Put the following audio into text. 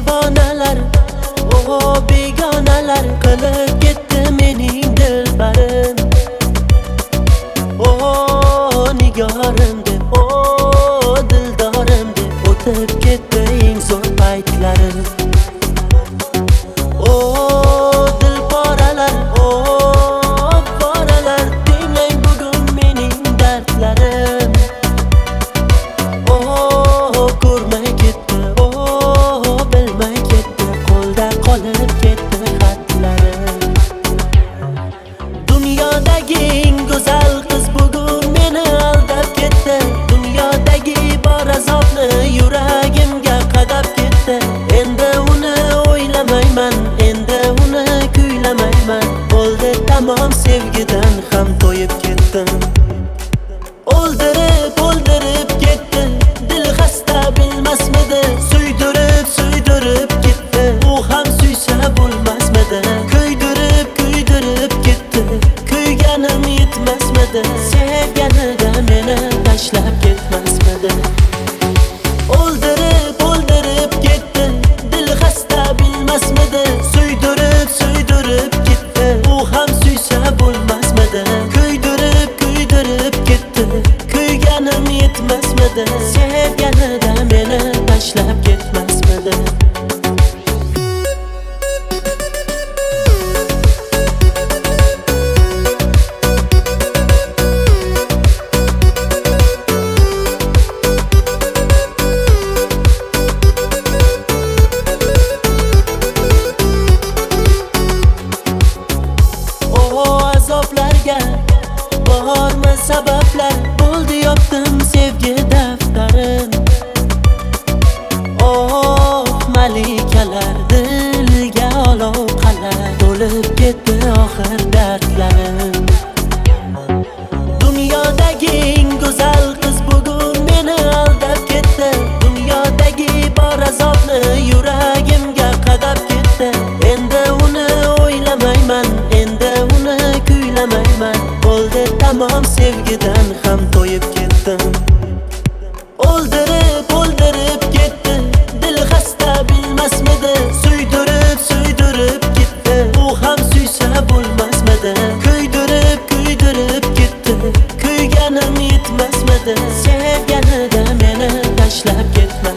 devonalar, begonalar qilib ketdi mening dilbarim. Nigorim deb, dildorim deb o'tib ketdi eng zo'r paytlarim. Dilporalar, poralar, tinglang bugun mening dardlarim. Ko'rmay ketdi, bilmay ketdi, qo'lda qolib ketdi xatlarim. Dunyodagi eng go'zal qiz bugun meni aldab ketdi. Dunyodagi bor azobni yuragimga qadab ketdi. Endi uni o'ylamayman, endi uni kuylamayman. Bo'ldi tamom, sevgidan ham to'yib ketdim. O'ldirib ketdi, dil xasta bilmasmidi. Suydirib ketdi, u ham suysa bo'lmasmidi. Kuydirib ketdi, kuyganim yetmasmidi. Sevganida meni tashlab ketmasmidi. O'ldirib ketdi, dil xasta bilmasmidi. Suydirib ketdi, u ham suysa bo'lmasmidi. Kuydirib ketdi, kuyganim yetmasmidi. Sevganida meni tashlab ketmasmidi. Azoblarga bormi sabablar? Bo'ldi yopdim sevgi daftarim. Malikalar, dilga olov qalar, to'lib ketdi oxir dardlarim. Dunyodagi eng go'zal qiz bugun meni aldab ketdi. Dunyodagi bor azobni yuragimga qadab ketdi. Endi uni o'ylamayman, endi uni kuylamayman. Bo'ldi tamom, sevgidan ham to'yib ketdim. O'ldirib ketdi, dil xasta bilmasmidi. Suydirib ketdi, u ham suysa bo'lmasmidi. Kuydirib ketdi, kuyganim yetmasmidi. Sevganida meni tashlab ketmasmidi.